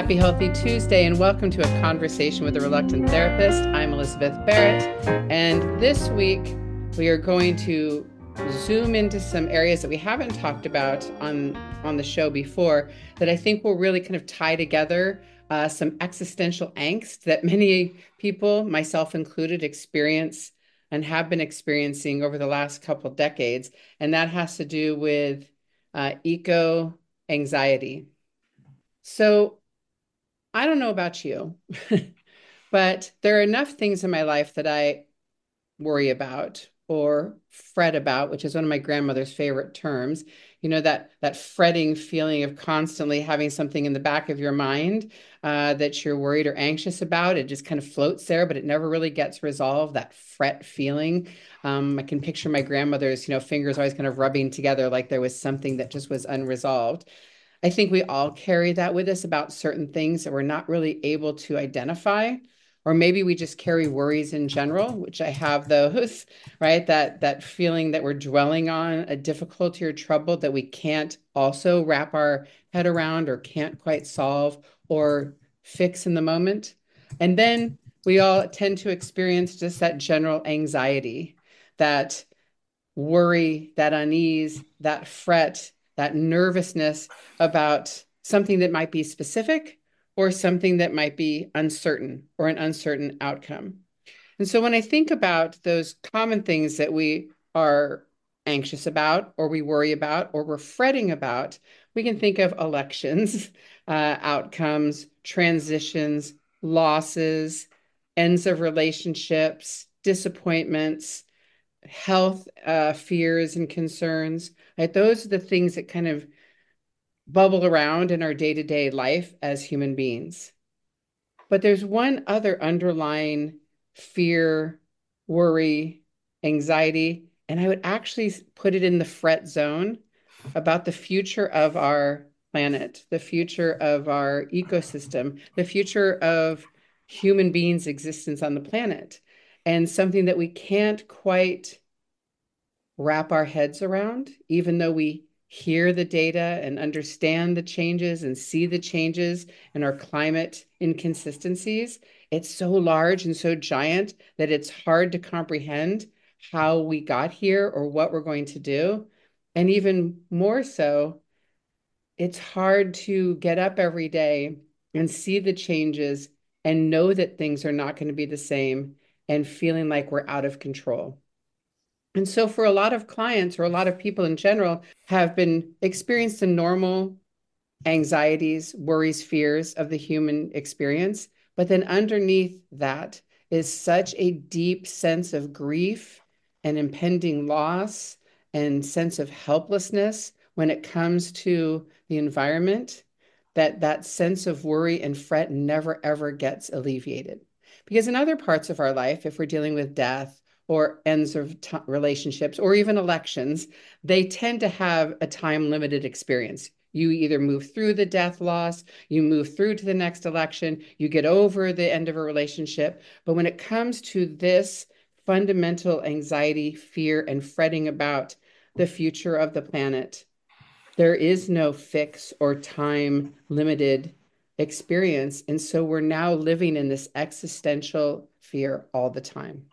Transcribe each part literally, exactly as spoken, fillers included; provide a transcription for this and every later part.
Happy Healthy Tuesday, and welcome to a conversation with a reluctant therapist. I'm Elizabeth Barrett, and this week we are going to zoom into some areas that we haven't talked about on, on the show before that I think will really kind of tie together uh, some existential angst that many people, myself included, experience and have been experiencing over the last couple of decades, and that has to do with uh, eco-anxiety. So I don't know about you, but there are enough things in my life that I worry about or fret about, which is one of my grandmother's favorite terms. You know, that that fretting feeling of constantly having something in the back of your mind uh, that you're worried or anxious about. It just kind of floats there, but it never really gets resolved, that fret feeling. Um, I can picture my grandmother's, you know, fingers always kind of rubbing together like there was something that just was unresolved. I think we all carry that with us about certain things that we're not really able to identify, or maybe we just carry worries in general, which I have those, right? That that feeling that we're dwelling on a difficulty or trouble that we can't also wrap our head around or can't quite solve or fix in the moment. And then we all tend to experience just that general anxiety, that worry, that unease, that fret, that nervousness about something that might be specific or something that might be uncertain or an uncertain outcome. And so when I think about those common things that we are anxious about or we worry about or we're fretting about, we can think of elections, uh, outcomes, transitions, losses, ends of relationships, disappointments, health uh, fears and concerns. Right? Those are the things that kind of bubble around in our day-to-day life as human beings. But there's one other underlying fear, worry, anxiety, and I would actually put it in the fret zone about the future of our planet, the future of our ecosystem, the future of human beings' existence on the planet, and something that we can't quite wrap our heads around, even though we hear the data and understand the changes and see the changes in our climate inconsistencies. It's so large and so giant that it's hard to comprehend how we got here or what we're going to do. And even more so, it's hard to get up every day and see the changes and know that things are not going to be the same and feeling like we're out of control. And so for a lot of clients or a lot of people in general have been experienced the normal anxieties, worries, fears of the human experience. But then underneath that is such a deep sense of grief and impending loss and sense of helplessness when it comes to the environment, that that sense of worry and fret never, ever gets alleviated. Because in other parts of our life, if we're dealing with death, or ends of t- relationships, or even elections, they tend to have a time-limited experience. You either move through the death loss, you move through to the next election, you get over the end of a relationship. But when it comes to this fundamental anxiety, fear, and fretting about the future of the planet, there is no fix or time-limited experience. And so we're now living in this existential fear all the time.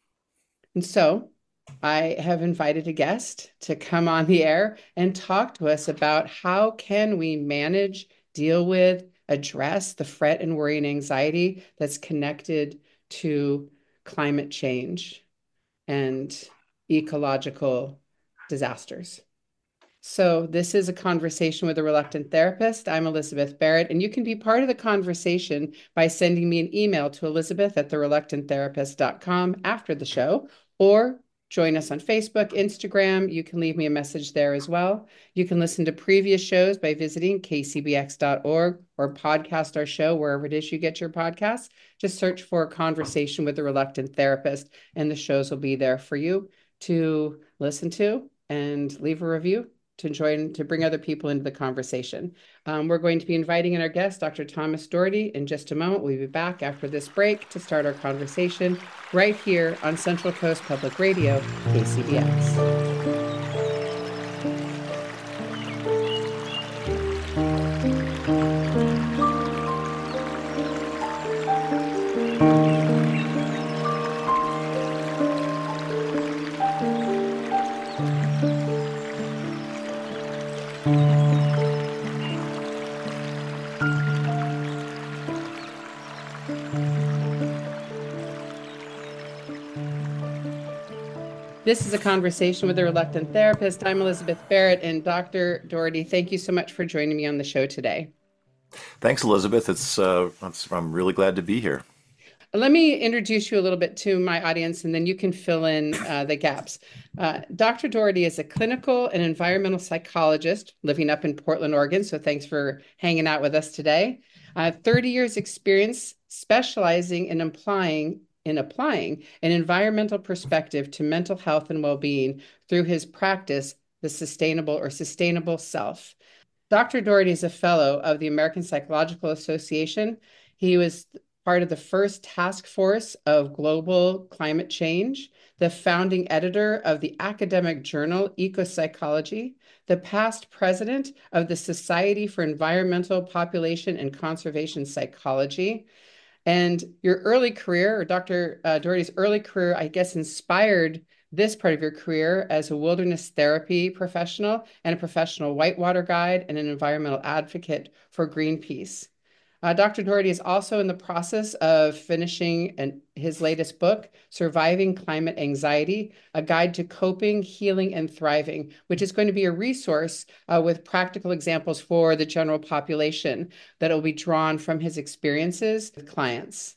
And so I have invited a guest to come on the air and talk to us about how can we manage, deal with, address the fret and worry and anxiety that's connected to climate change and ecological disasters. So this is a conversation with a reluctant therapist. I'm Elizabeth Barrett, and you can be part of the conversation by sending me an email to elizabeth at the reluctant therapist dot com after the show, or join us on Facebook, Instagram. You can leave me a message there as well. You can listen to previous shows by visiting k c b x dot org or podcast our show wherever it is you get your podcasts. Just search for a conversation with a reluctant therapist, and the shows will be there for you to listen to and leave a review to join, to bring other people into the conversation. Um, we're going to be inviting in our guest, Doctor Thomas Doherty, in just a moment. We'll be back after this break to start our conversation right here on Central Coast Public Radio, K C B X. This is a conversation with a reluctant therapist. I'm Elizabeth Barrett, and Doctor Doherty, thank you so much for joining me on the show today. Thanks, Elizabeth. It's uh, it's- I'm really glad to be here. Let me introduce you a little bit to my audience, and then you can fill in uh, the gaps. Uh, Doctor Doherty is a clinical and environmental psychologist living up in Portland, Oregon. So thanks for hanging out with us today. Uh, thirty years experience specializing in applying in applying an environmental perspective to mental health and well-being through his practice, the sustainable or sustainable self. Doctor Doherty is a fellow of the American Psychological Association. He was part of the first task force of global climate change, the founding editor of the academic journal Ecopsychology, the past president of the Society for Environmental Population and Conservation Psychology. And your early career, or Doctor Uh, Doherty's early career, I guess, inspired this part of your career as a wilderness therapy professional and a professional whitewater guide and an environmental advocate for Greenpeace. Uh, Doctor Doherty is also in the process of finishing an, his latest book, Surviving Climate Anxiety, a guide to coping, healing, and thriving, which is going to be a resource uh, with practical examples for the general population that will be drawn from his experiences with clients.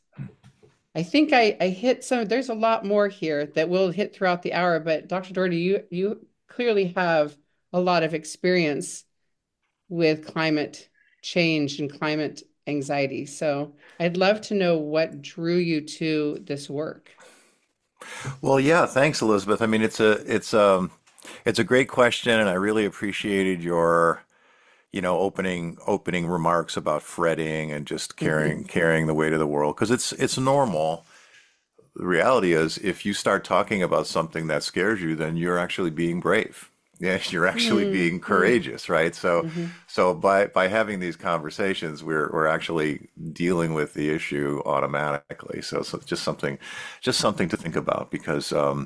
I think I, I hit some, there's a lot more here that we'll hit throughout the hour, but Doctor Doherty, you, you clearly have a lot of experience with climate change and climate anxiety. So I'd love to know what drew you to this work. Well, yeah, thanks, Elizabeth. I mean, it's a it's um it's a great question, and I really appreciated your you know opening opening remarks about fretting and just Mhm. carrying carrying the weight of the world because it's it's normal. The reality is, if you start talking about something that scares you, then you're actually being brave. Yeah, you're actually being Mm-hmm. courageous, right? So, Mm-hmm. so by by having these conversations, we're we're actually dealing with the issue automatically. So, so just something, just something to think about because um,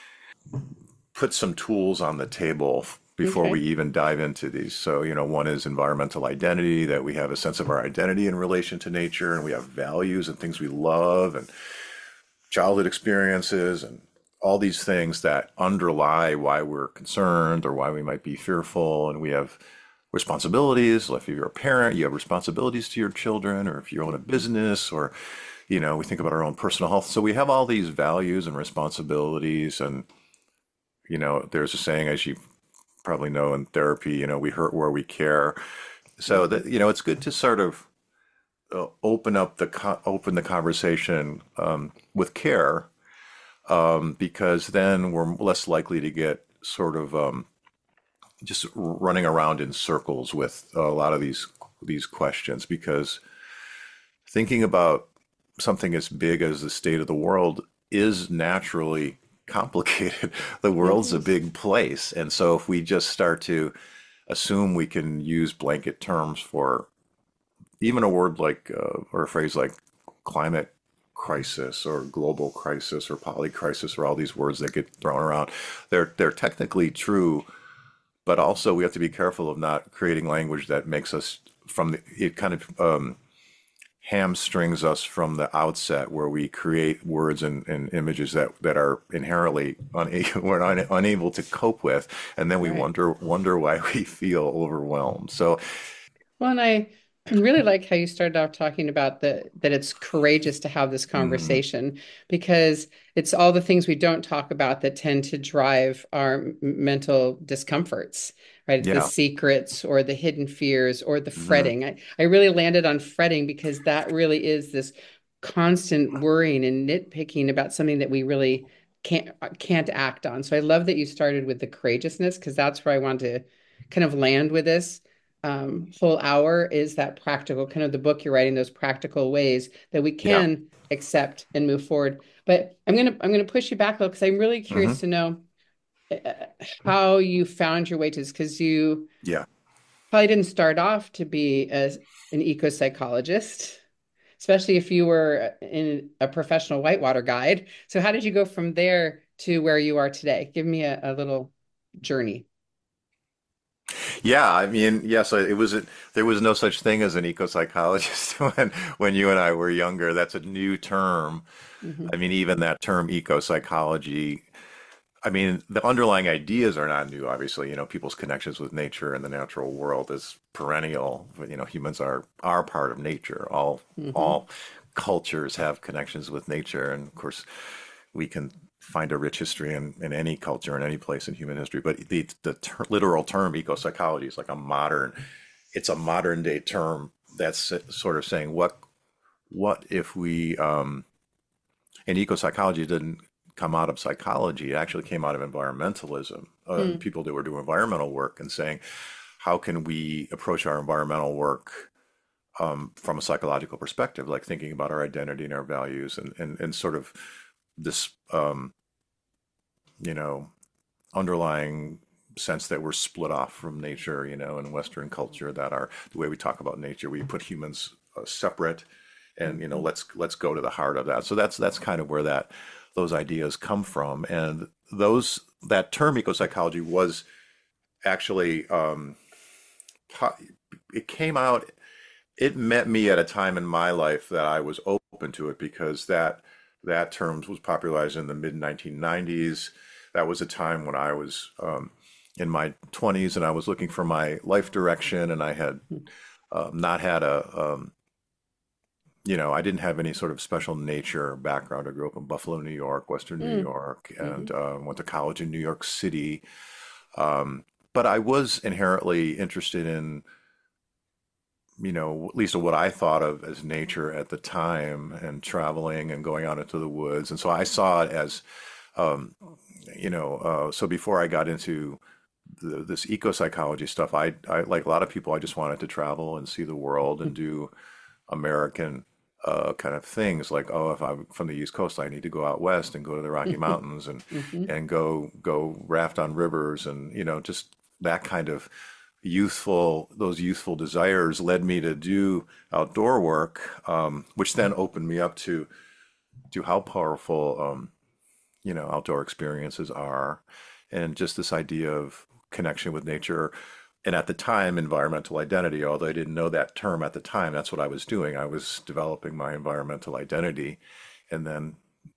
put some tools on the table before we Okay. even dive into these. So, you know, one is environmental identity, that we have a sense of our identity in relation to nature, and we have values and things we love, and childhood experiences and all these things that underlie why we're concerned or why we might be fearful. And we have responsibilities. Like if you're a parent, you have responsibilities to your children, or if you own a business, or, you know, we think about our own personal health. So we have all these values and responsibilities. And, you know, there's a saying, as you probably know in therapy, you know, we hurt where we care. So Mm-hmm. that, you know, it's good to sort of uh, open up the co- open the conversation um, with care, um, because then we're less likely to get sort of um, just running around in circles with a lot of these these questions. Because thinking about something as big as the state of the world is naturally complicated. The It world's a is. big place, and so if we just start to assume we can use blanket terms for even a word like uh, or a phrase like climate crisis or global crisis or polycrisis or all these words that get thrown around, they're they're technically true, but also we have to be careful of not creating language that makes us from the it kind of um, hamstrings us from the outset, where we create words and, and images that that are inherently una- we're un, unable to cope with, and then we Right. wonder wonder why we feel overwhelmed. So Well, and I really like how you started off talking about the that it's courageous to have this mhm, conversation because it's all the things we don't talk about that tend to drive our m- mental discomforts, right? The yeah. secrets or the hidden fears or the Mhm. fretting. I, I really landed on fretting because that really is this constant worrying and nitpicking about something that we really can't can't act on. So I love that you started with the courageousness because that's where I want to kind of land with this um, whole hour is that practical kind of the book you're writing, those practical ways that we Yeah. can accept and move forward. But I'm gonna I'm gonna push you back a little because I'm really curious Hmm. to know uh, how you found your way to this because you Yeah. probably didn't start off to be as an eco-psychologist, especially if you were in a professional whitewater guide. So how did you go from there to where you are today? Give me a, a little journey. Yeah. I mean, yes, I- it was, a, there was no such thing as an eco-psychologist when, when you and I were younger. That's a new term. Hmm. I mean, even that term eco-psychology, I mean, the underlying ideas are not new, obviously. You know, people's connections with nature and the natural world is perennial. But, you know, humans are are part of nature. All Hmm. all cultures have connections with nature, and of course, we can find a rich history in, in any culture in any place in human history. But the the ter literal term ecopsychology is like a modern. It's a modern day term that's sort of saying what what if we um, and ecopsychology didn't come out of psychology. It actually came out of environmentalism, uh, Mm. people that were doing environmental work and saying, how can we approach our environmental work um, from a psychological perspective, like thinking about our identity and our values and, and, and sort of this, um, you know, underlying sense that we're split off from nature, you know, in Western culture, that our the way we talk about nature, we put humans uh, separate, and you know, Hmm. let's let's go to the heart of that. So that's that's kind of where that those ideas come from, and those that term ecopsychology was actually um, it came out. It met me at a time in my life that I was open to it because that that term was popularized in the mid nineteen nineties. That was a time when I was um, in my twenties and I was looking for my life direction, and I had um, not had a um, you know, I didn't have any sort of special nature background. I grew up in Buffalo, New York, Western New Mm. York, Hmm. and uh, went to college in New York City. Um, but I was inherently interested in, you know, at least what I thought of as nature at the time, and traveling and going out into the woods. And so I saw it as, um, you know, uh, so before I got into the, this eco psychology stuff, I, I, like a lot of people, I just wanted to travel and see the world and do American uh, kind of things like, oh, if I'm from the East Coast, I need to go out west and go to the Rocky Mountains and Hmm. and go go raft on rivers, and you know, just that kind of youthful those youthful desires led me to do outdoor work, um, which then opened me up to to how powerful um, you know, outdoor experiences are, and just this idea of connection with nature. And at the time, environmental identity, although I didn't know that term at the time, that's what I was doing. I was developing my environmental identity. And then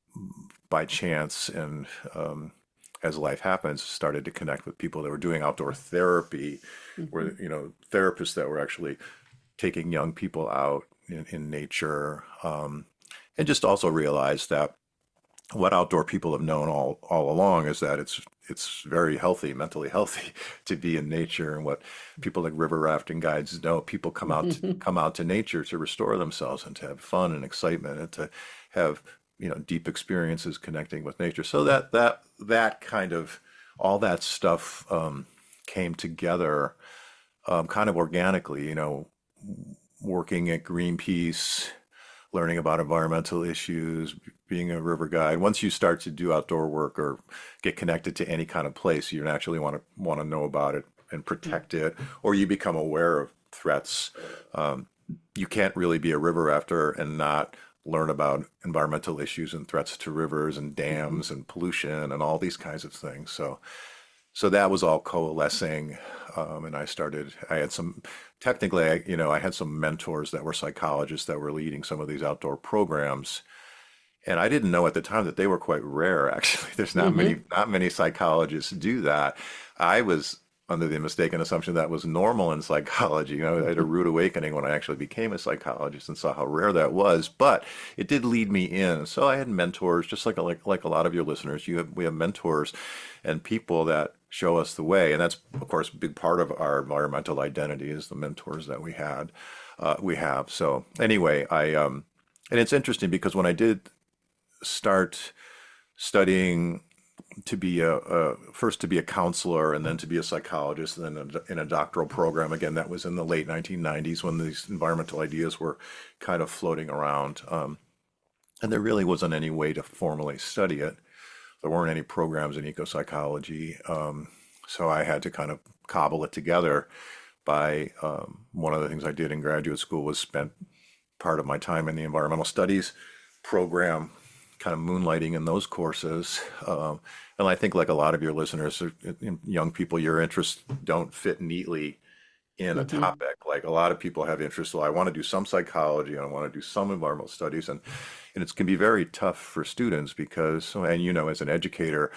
by chance and um, as life happens, started to connect with people that were doing outdoor therapy, Hmm. where, you know, therapists that were actually taking young people out in, in nature. Um, and just also realized that what outdoor people have known all all along is that it's it's very healthy, mentally healthy, to be in nature. And what people like river rafting guides know, people come out to, Hmm. come out to nature to restore themselves and to have fun and excitement and to have, you know, deep experiences connecting with nature. So that that that kind of all that stuff um, came together um, kind of organically, you know, working at Greenpeace, learning about environmental issues, being a river guide. Once you start to do outdoor work or get connected to any kind of place, you naturally want to want to know about it and protect it, or you become aware of threats. Um, you can't really be a river rafter and not learn about environmental issues and threats to rivers and Hmm. dams and pollution and all these kinds of things. So so that was all coalescing, um, and I started. I had some, technically, I, you know, I had some mentors that were psychologists that were leading some of these outdoor programs, and I didn't know at the time that they were quite rare. Actually, there's not Hmm. many, not many psychologists do that. I was under the mistaken assumption that was normal in psychology. You know, I had a rude awakening when I actually became a psychologist and saw how rare that was. But it did lead me in. So I had mentors, just like like like a lot of your listeners. You have we have mentors and people that show us the way, and that's of course a big part of our environmental identity is the mentors that we had, uh, we have. So anyway, I um, and it's interesting because when I did start studying to be a, a first to be a counselor and then to be a psychologist and then a, in a doctoral program. Again, that was in the late nineteen nineties when these environmental ideas were kind of floating around. Um, and there really wasn't any way to formally study it. There weren't any programs in eco psychology. Um, so I had to kind of cobble it together by um, one of the things I did in graduate school was spent part of my time in the environmental studies program, kind of moonlighting in those courses. Um, and I think, like a lot of your listeners, uh, young people, your interests don't fit neatly in a Hmm. topic. Like a lot of people have interests. Well, I want to do some psychology and I want to do some environmental studies, and and it can be very tough for students because, and you know, as an educator,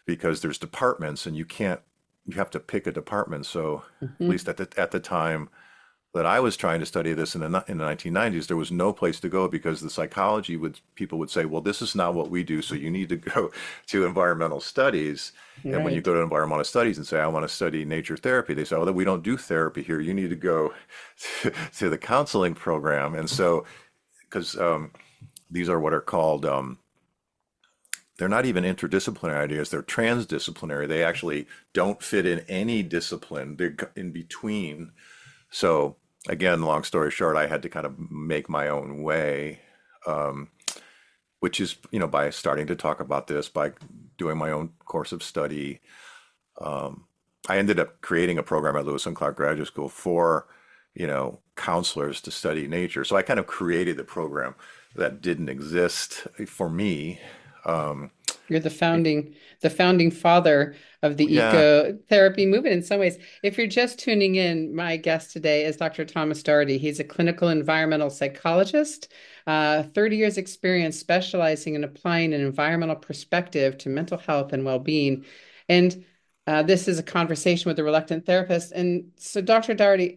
because there's departments and you can't, you have to pick a department. So at Hmm. least at the at the time that I was trying to study this in the in the nineteen nineties, there was no place to go because the psychology would people would say, well, this is not what we do, so you need to go to environmental studies. And when you Right. go to environmental studies and say, I want to study nature therapy, they say, oh, we don't do therapy here. You need to go to, to the counseling program. And so, because um, these are what are called um, they're not even interdisciplinary ideas, they're transdisciplinary. They actually don't fit in any discipline, they're in between. So again, long story short, I had to kind of make my own way, um, which is, you know, by starting to talk about this, by doing my own course of study. Um, I ended up creating a program at Lewis and Clark Graduate School for, you know, counselors to study nature. So I kind of created the program that didn't exist for me. Um, You're the founding, the founding father of the yeah, ecotherapy movement in some ways. If you're just tuning in, my guest today is Doctor Thomas Doherty. He's a clinical environmental psychologist, uh, thirty years experience specializing in applying an environmental perspective to mental health and well-being. And uh, this is a conversation with a reluctant therapist. And so, Doctor Doherty,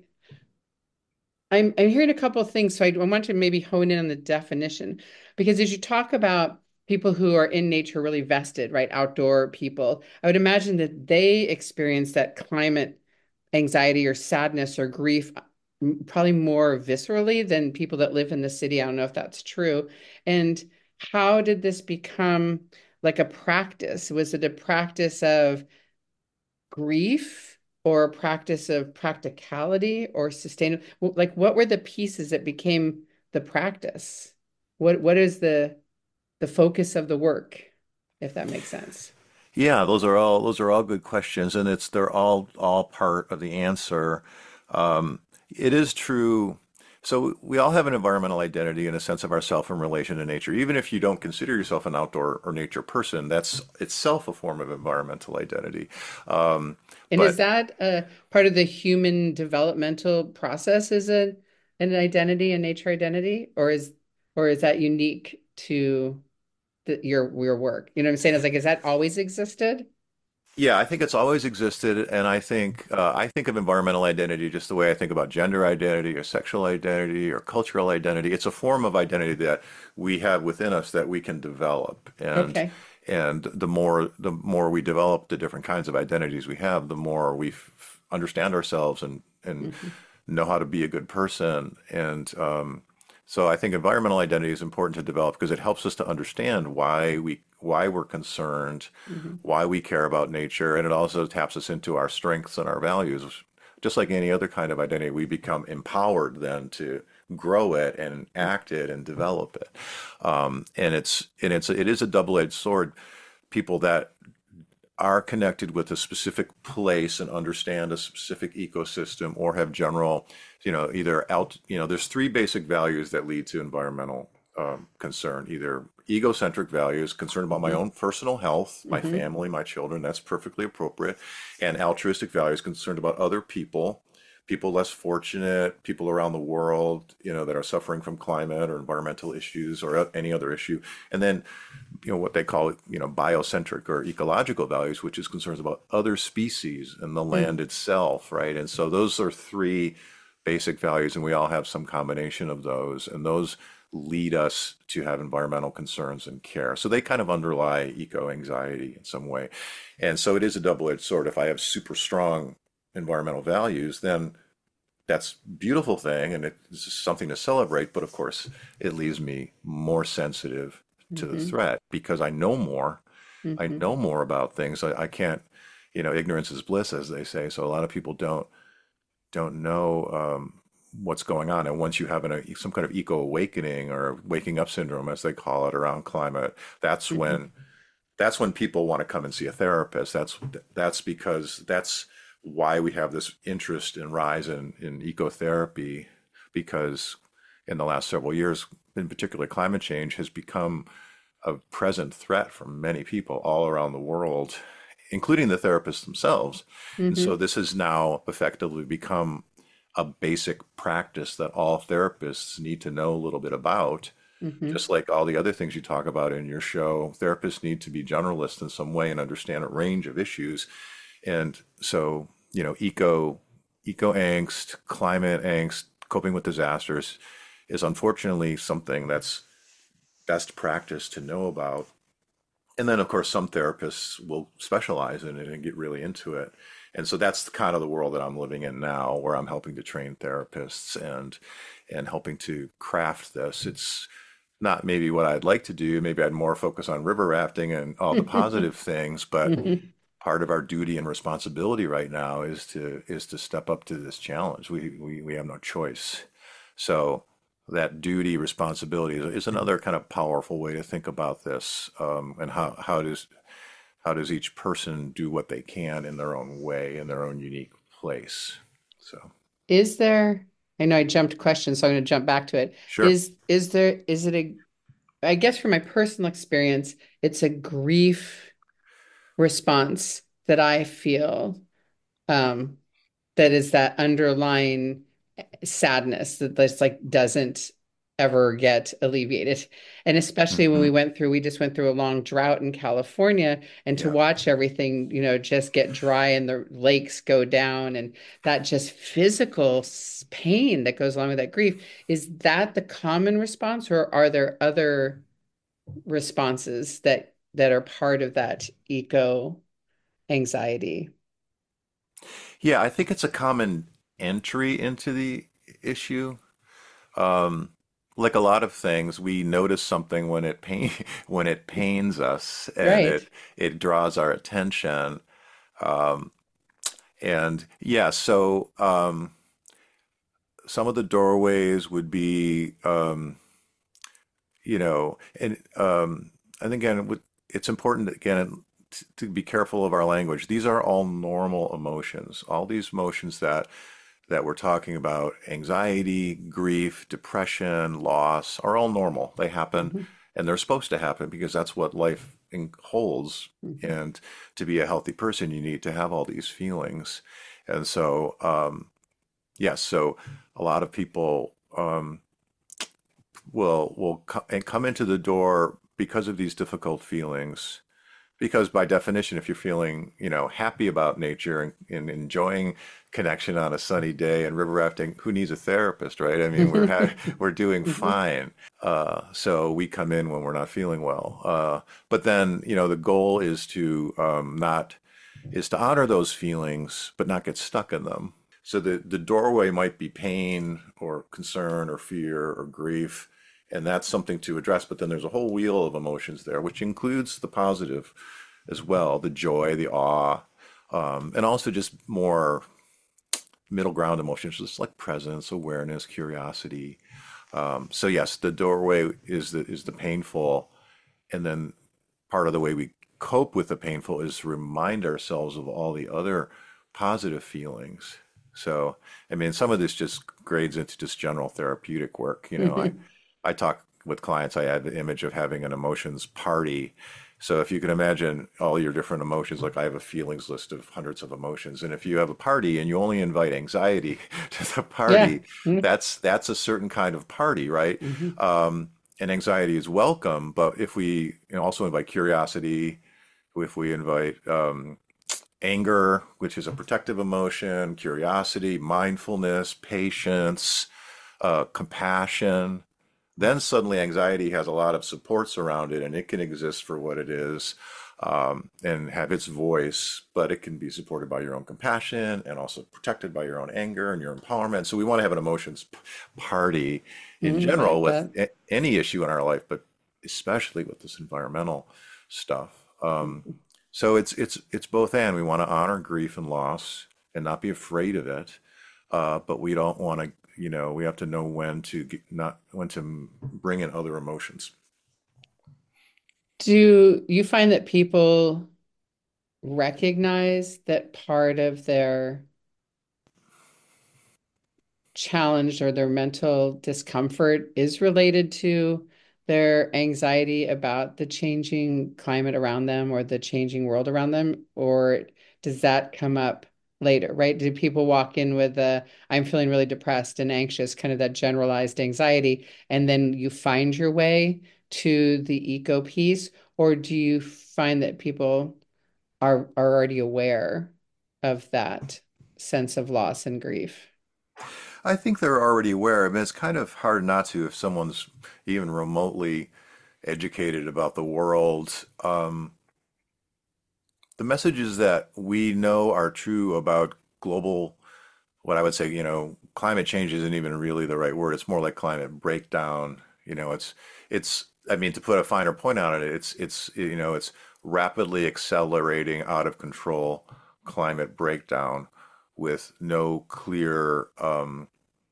I'm I'm hearing a couple of things, so I, I want to maybe hone in on the definition because as you talk about people who are in nature really vested, right, outdoor people, I would imagine that they experience that climate anxiety or sadness or grief m- probably more viscerally than people that live in the city. I don't know if that's true. And how did this become like a practice? Was it a practice of grief or a practice of practicality or sustainable? Like, what were the pieces that became the practice? What what is the the focus of the work, if that makes sense? yeah, those are all those are all good questions, and it's they're all all part of the answer. Um, it is true. So we all have an environmental identity and a sense of ourself in relation to nature. Even if you don't consider yourself an outdoor or nature person, that's itself a form of environmental identity. Um, And is but that a part of the human developmental process? Is it an identity, a nature identity, or is or is that unique to the, your your work? You know what I'm saying? It's like, is that always existed? Yeah, I think it's always existed, and I think uh, I think of environmental identity just the way I think about gender identity or sexual identity or cultural identity. It's a form of identity that we have within us that we can develop, and Okay. and the more the more we develop the different kinds of identities we have, the more we f understand ourselves and and Hmm. know how to be a good person. And um, so I think environmental identity is important to develop because it helps us to understand why we why we're concerned, Hmm. why we care about nature, and it also taps us into our strengths and our values. Just like any other kind of identity, we become empowered then to grow it and act it and develop it. Um, and it's and it's it is a double-edged sword. People that are connected with a specific place and understand a specific ecosystem or have general, you know, either out, you know, there's three basic values that lead to environmental um, concern, either egocentric values, concerned about my Hmm. own personal health, my Hmm. family, my children, that's perfectly appropriate, and altruistic values, concerned about other people, people less fortunate, people around the world, you know, that are suffering from climate or environmental issues or any other issue. And then you know what they call it, you know, biocentric or ecological values, which is concerns about other species and the land itself, right? And so those are three basic values, and we all have some combination of those, and those lead us to have environmental concerns and care. So they kind of underlie eco anxiety in some way. And so it is a double-edged sword. If I have super strong environmental values, then that's a beautiful thing and it's something to celebrate, but of course it leaves me more sensitive to the Hmm. threat because I know more. I Hmm. know more about things. I, I can't, you know, ignorance is bliss, as they say. So a lot of people don't don't know um, what's going on. And once you have an, a, some kind of eco awakening or waking up syndrome, as they call it, around climate, that's Hmm. when that's when people want to come and see a therapist. That's that's because that's why we have this interest and rise in, in ecotherapy, because in the last several years, in particular, climate change has become a present threat for many people all around the world, including the therapists themselves. And so Hmm. this has now effectively become a basic practice that all therapists need to know a little bit about. Hmm. Just like all the other things you talk about in your show, therapists need to be generalists in some way and understand a range of issues. And so, you know, eco eco angst, climate angst, coping with disasters is unfortunately something that's best practice to know about. And then, of course, some therapists will specialize in it and get really into it. And so that's kind of the world that I'm living in now, where I'm helping to train therapists and and helping to craft this. It's not maybe what I'd like to do. Maybe I'd more focus on river rafting and all the positive things, but part of our duty and responsibility right now is to is to step up to this challenge. We we, we have no choice. So that duty responsibility is, is another kind of powerful way to think about this. Um, and how how does how does each person do what they can in their own way, in their own unique place? So Is there, I know I jumped questions, so I'm going to jump back to it. sure. Is is there is it a, I guess from my personal experience, it's a grief response that I feel, um, that is that underlying sadness that just like doesn't ever get alleviated. And especially when Hmm. we went through, we just went through a long drought in California, and to Yeah. watch everything, you know, just get dry and the lakes go down, and that just physical s- pain that goes along with that grief, is that the common response, or are there other responses that that are part of that eco anxiety? Yeah, I think it's a common entry into the issue. Um, like a lot of things, we notice something when it pain when it pains us and Right. it it draws our attention. Um, and yeah, so um, some of the doorways would be, um, you know, and um, and again, with- it's important again t- to be careful of our language. These are all normal emotions. All these emotions that that we're talking about, anxiety, grief, depression, loss, are all normal. They happen Mhm. and they're supposed to happen because that's what life in- holds. Mhm. And to be a healthy person, you need to have all these feelings. And so, um, yes, so a lot of people um, will will co- and come into the door because of these difficult feelings, because by definition, if you're feeling, you know, happy about nature and, and enjoying connection on a sunny day and river rafting, who needs a therapist, right? I mean, we're ha we're doing Mhm. fine. Uh, so we come in when we're not feeling well. Uh, but then, you know, the goal is to um, not is to honor those feelings, but not get stuck in them. So the the doorway might be pain or concern or fear or grief, and that's something to address. But then there's a whole wheel of emotions there, which includes the positive as well, the joy, the awe, um, and also just more middle ground emotions, just like presence, awareness, curiosity. Um, so yes, the doorway is the is the painful, and then part of the way we cope with the painful is to remind ourselves of all the other positive feelings. So, I mean, some of this just grades into just general therapeutic work. You know, I, I talk with clients, I add the image of having an emotions party. So if you can imagine all your different emotions, like I have a feelings list of hundreds of emotions, and if you have a party and you only invite anxiety to the Yeah. party, that's that's a certain kind of party, right? Mhm. Um, and anxiety is welcome, but if we you know, also invite curiosity, if we invite um, anger, which is a protective emotion, curiosity, mindfulness, patience, uh, compassion, then suddenly anxiety has a lot of supports around it and it can exist for what it is, um, and have its voice, but it can be supported by your own compassion and also protected by your own anger and your empowerment. So we want to have an emotions p- party in Mm, I general like with that. a- any issue in our life, but especially with this environmental stuff. Um, Mhm. so it's it's it's both and. We want to honor grief and loss and not be afraid of it, uh, but we don't want to, you know, we have to know when to get, not when to bring in other emotions. Do you find that people recognize that part of their challenge or their mental discomfort is related to their anxiety about the changing climate around them or the changing world around them? Or does that come up later, right? Do people walk in with a, I'm feeling really depressed and anxious, kind of that generalized anxiety, and then you find your way to the eco piece? Or do you find that people are, are already aware of that sense of loss and grief? I think they're already aware. I mean, it's kind of hard not to if someone's even remotely educated about the world. Um, the messages that we know are true about global, what I would say, you know, climate change isn't even really the right word. It's more like climate breakdown. You know, it's it's I mean, to put a finer point on it, it's it's you know, it's rapidly accelerating out of control climate breakdown with no clear um,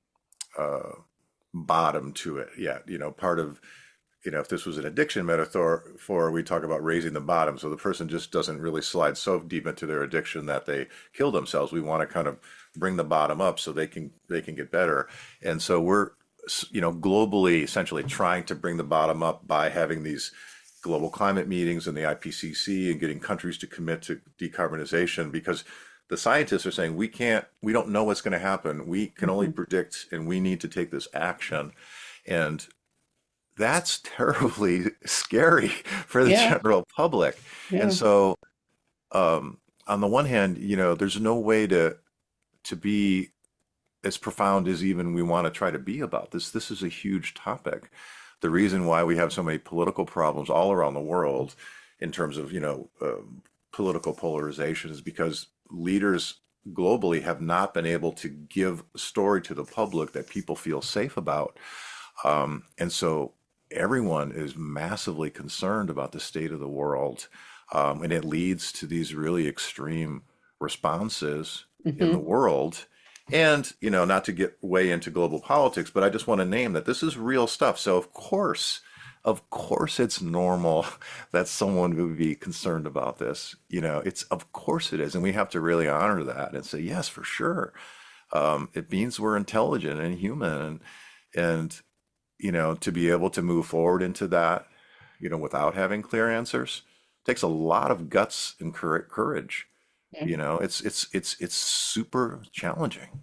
uh, bottom to it yet. You know, part of, you know, if this was an addiction metaphor, for we talk about raising the bottom. So the person just doesn't really slide so deep into their addiction that they kill themselves. We want to kind of bring the bottom up so they can they can get better. And so we're, you know, globally essentially trying to bring the bottom up by having these global climate meetings and the I P C C and getting countries to commit to decarbonization, because the scientists are saying we can't, we don't know what's going to happen. We can only Mhm. predict, and we need to take this action. And that's terribly scary for the Yeah, general public. And yeah. so, um, on the one hand, you know, there's no way to to be as profound as even we want to try to be about this. This is a huge topic. The reason why we have so many political problems all around the world in terms of, you know, uh, political polarization is because leaders globally have not been able to give a story to the public that people feel safe about. Um, and so everyone is massively concerned about the state of the world. Um, and it leads to these really extreme responses in the Hmm. world. And, you know, not to get way into global politics, but I just want to name that this is real stuff. So, of course, of course, it's normal that someone would be concerned about this. You know, it's, of course it is. And we have to really honor that and say, yes, for sure. Um, it means we're intelligent and human. And, and you know, to be able to move forward into that, you know, without having clear answers, takes a lot of guts and cour- courage. Yeah. You know, it's it's it's it's super challenging.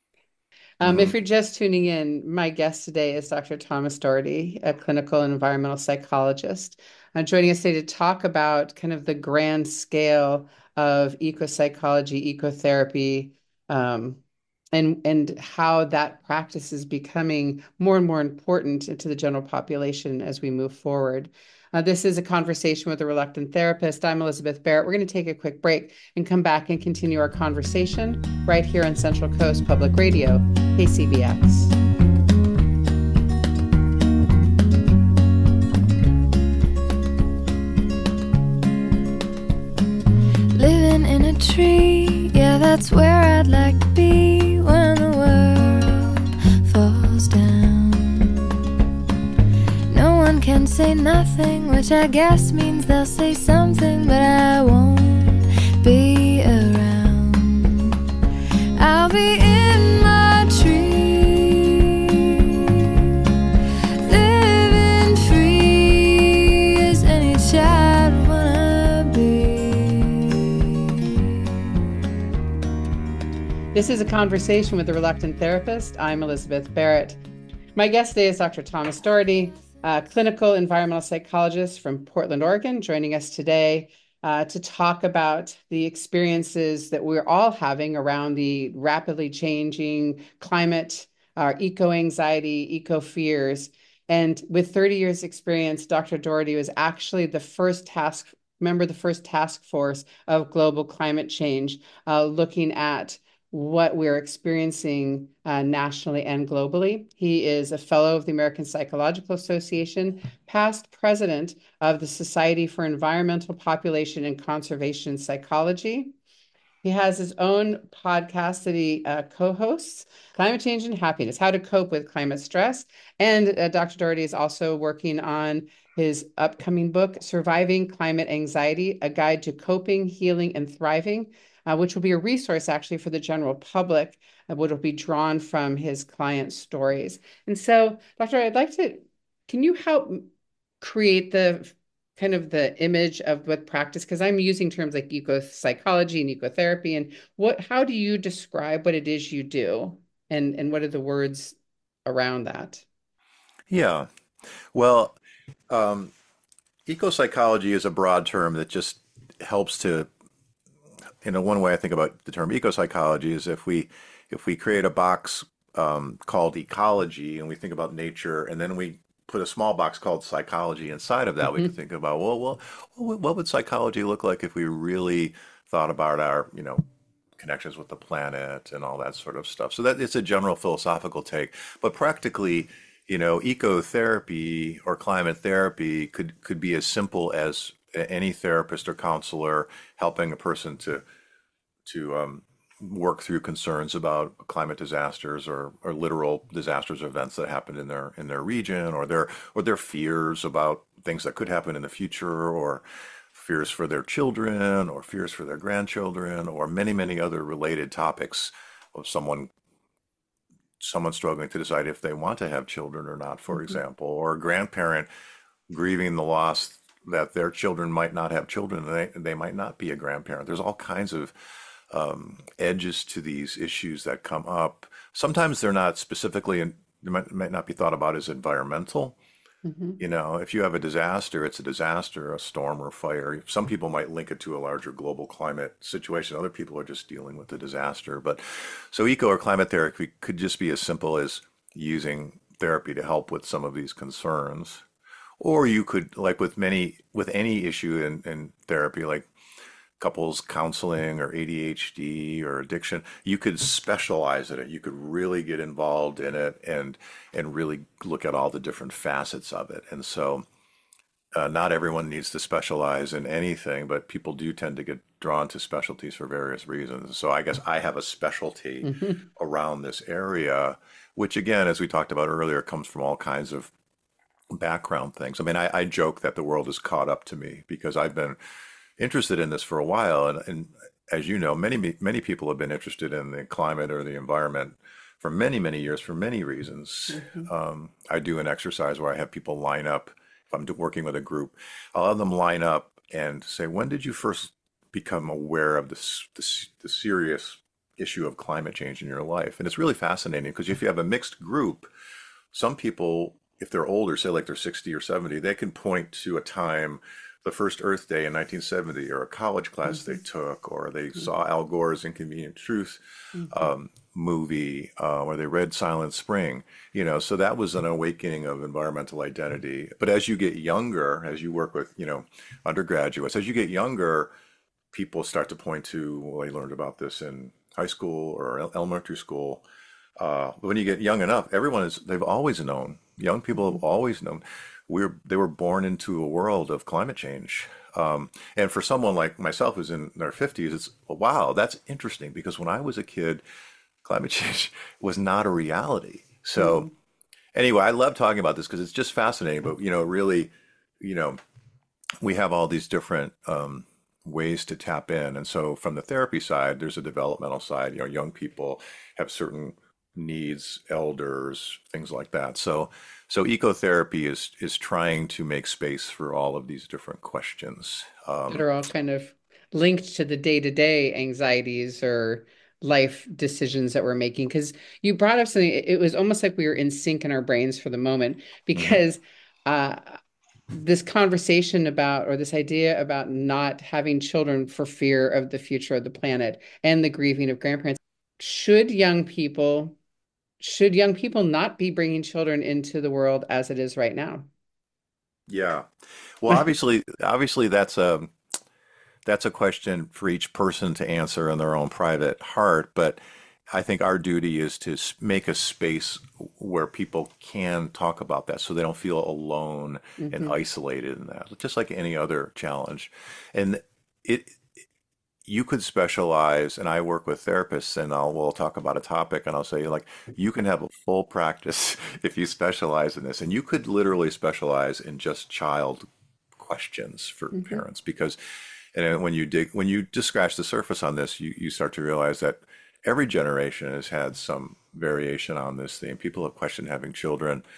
Um, Hmm. if you're just tuning in, my guest today is Doctor Thomas Doherty, a clinical and environmental psychologist, uh, joining us today to talk about kind of the grand scale of eco-psychology, ecotherapy, um, and and how that practice is becoming more and more important to the general population as we move forward. Uh, this is a conversation with a reluctant therapist. I'm Elizabeth Barrett. We're going to take a quick break and come back and continue our conversation right here on Central Coast Public Radio. K C B X. Living in a tree, yeah, that's where I'd like to be when the world falls down. No one can say nothing, which I guess means they'll say something, but I won't be around. I'll be in my tree, living free as any child wanna be. This is a conversation with a reluctant therapist. I'm Elizabeth Barrett. My guest today is Doctor Thomas Doherty, a clinical environmental psychologist from Portland, Oregon, joining us today uh, to talk about the experiences that we're all having around the rapidly changing climate, our eco-anxiety, eco-fears. And with thirty years experience, Doctor Doherty was actually the first task, member of the first task force of global climate change, uh, looking at what we're experiencing uh, nationally and globally. He is a fellow of the American Psychological Association, past president of the Society for Environmental Population and Conservation Psychology. He has his own podcast that he uh, co-hosts, Climate Change and Happiness, How to Cope with Climate Stress. And uh, Doctor Doherty is also working on his upcoming book, Surviving Climate Anxiety, A Guide to Coping, Healing, and Thriving, uh, which will be a resource actually for the general public, uh, which will be drawn from his client stories. And so, Doctor, I'd like to, can you help create the kind of the image of what practice, because I'm using terms like eco psychology and ecotherapy, and what, how do you describe what it is you do, and and what are the words around that? Yeah. Well, um, eco psychology is a broad term that just helps to, you know, one way I think about the term eco psychology is if we if we create a box um, called ecology and we think about nature, and then we put a small box called psychology inside of that, we could Hmm. think about, well, well, what what would psychology look like if we really thought about our, you know, connections with the planet and all that sort of stuff. So that it's a general philosophical take, but practically, you know, ecotherapy or climate therapy could could be as simple as any therapist or counselor helping a person to to um, work through concerns about climate disasters or, or literal disasters or events that happened in their in their region, or their or their fears about things that could happen in the future, or fears for their children, or fears for their grandchildren, or many many other related topics of someone someone struggling to decide if they want to have children or not, for Hmm. example, or a grandparent grieving the loss that their children might not have children, and they, they might not be a grandparent. There's all kinds of um, edges to these issues that come up. Sometimes they're not specifically, and they might, might not be thought about as environmental. Hmm. You know, if you have a disaster, it's a disaster, a storm or fire. Some people might link it to a larger global climate situation. Other people are just dealing with the disaster. But so eco or climate therapy could just be as simple as using therapy to help with some of these concerns. Or you could, like with many, with any issue in, in therapy, like couples counseling or A D H D or addiction, you could specialize in it. You could really get involved in it and and really look at all the different facets of it. And so uh, not everyone needs to specialize in anything, but people do tend to get drawn to specialties for various reasons. So I guess I have a specialty Hmm. around this area, which again, as we talked about earlier, comes from all kinds of background things. I mean, I, I joke that the world is caught up to me because I've been interested in this for a while, and, and as you know, many many people have been interested in the climate or the environment for many many years for many reasons. Hmm. Um, I do an exercise where I have people line up. If I'm do- working with a group, I'll have them line up and say, "When did you first become aware of this, this the serious issue of climate change in your life?" And it's really fascinating because if you have a mixed group, some people, if they're older, say like they're sixty or seventy, they can point to a time, the first Earth Day in nineteen seventy, or a college class they Hmm. took, or they saw Al Gore's Inconvenient Truth Hmm. um, movie, uh, or they read Silent Spring, you know, so that was an awakening of environmental identity. But as you get younger, as you work with, you know, undergraduates, as you get younger, people start to point to, well, I learned about this in high school or el- elementary school. Uh, when you get young enough, everyone is, they've always known, young people have always known, we're, they were born into a world of climate change. Um, and for someone like myself who's in their fifties, it's, wow, that's interesting because when I was a kid, climate change was not a reality. So Hmm. anyway, I love talking about this because it's just fascinating, but you know, really, you know, we have all these different um, ways to tap in. And so from the therapy side, there's a developmental side. You know, young people have certain needs, elders, things like that. So so ecotherapy is is trying to make space for all of these different questions. That Um, are all kind of linked to the day-to-day anxieties or life decisions that we're making. Because you brought up something, it it was almost like we were in sync in our brains for the moment, mhm. because uh, this conversation about, or this idea about not having children for fear of the future of the planet and the grieving of grandparents. Should young people, should young people not be bringing children into the world as it is right now? Yeah. Well, obviously, obviously that's a that's a question for each person to answer in their own private heart. But I think our duty is to s- make a space where people can talk about that so they don't feel alone and Hmm. isolated in that, just like any other challenge. And it, you could specialize, and I work with therapists, and I'll we'll talk about a topic, and I'll say like you can have a full practice if you specialize in this, and you could literally specialize in just child questions for Hmm. parents because and when you dig when you just scratch the surface on this, you you start to realize that every generation has had some variation on this theme. People have questioned having children